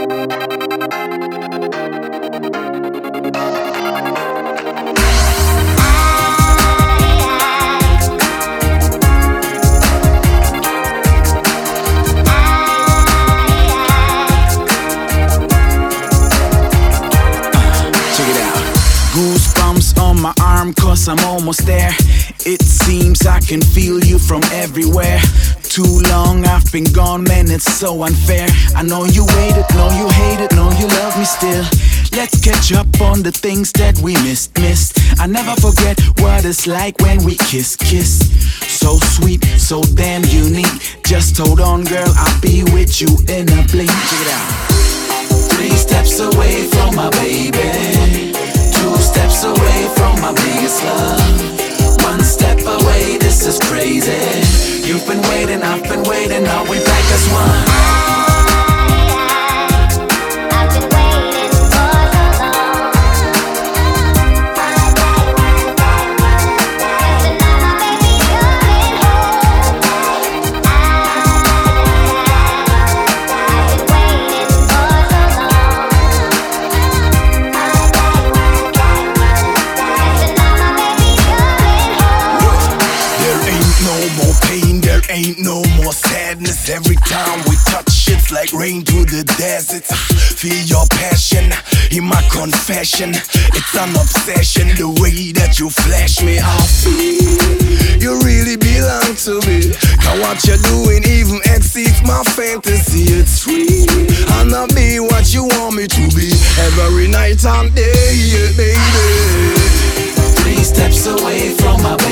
Goosebumps on my arm cause I'm almost there. It seems I can feel you from everywhere. Too long I've been gone, man, it's so unfair. I know you waited, know you hated, know you love me still. Let's catch up on the things that we missed. I never forget what it's like when we kiss. So sweet, so damn unique. Just hold on, girl, I'll be with you in a blink. Check it out. 3 steps away from my baby, 2 steps away from my biggest love, 1 step away, this is crazy. You've been waiting, I've been waiting, now we back as one. Ain't no more sadness. Every time we touch, it's like rain through the desert. Feel your passion in my confession. It's an obsession, the way that you flash me. I feel you really belong to me. Now what you're doing even exceeds my fantasy. It's free, and I'll be what you want me to be every night and day, yeah, baby. 3 steps away from my baby,